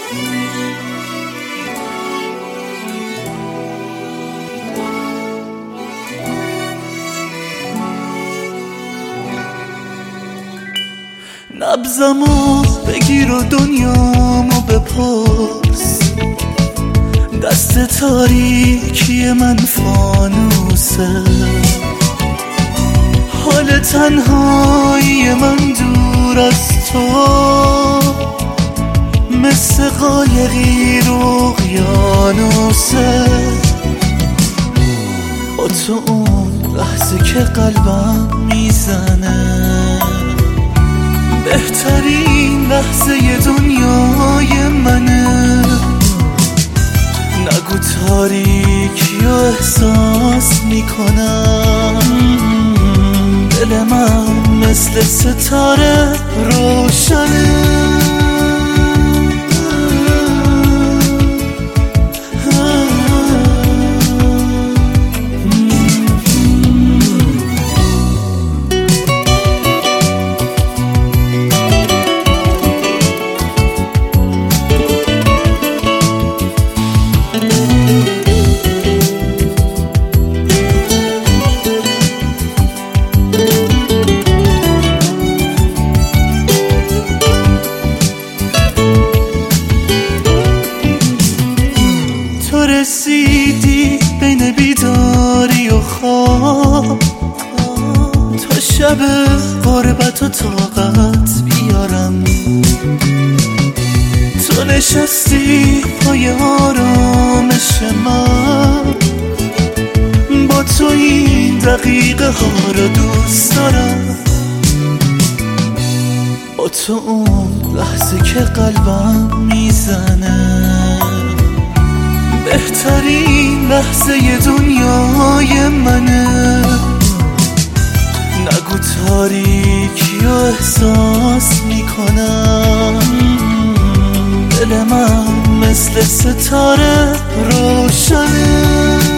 نبضمو بگیر و دنیامو بپرس، دست تاریکی من فانوسه، حال تنهایی من دور از تو مثل قایقی رو اقیانوسه. با تو اون لحظه که قلبم میزنه بهترین لحظه دنیای منه. نگو تاریکی و احساس میکنم، دل من مثل ستاره روشنه. رسیدی بین بیداری و خواب، تا شب غربت و طاقت بیارم. تو نشستی پای آرامش من، با تو این دقیقه ها رو دوست دارم. با تو اون لحظه که قلبم میزنه بهترین لحظه دنیای منه. نگو تاریکی و احساس میکنم، دل من مثل ستاره روشنه.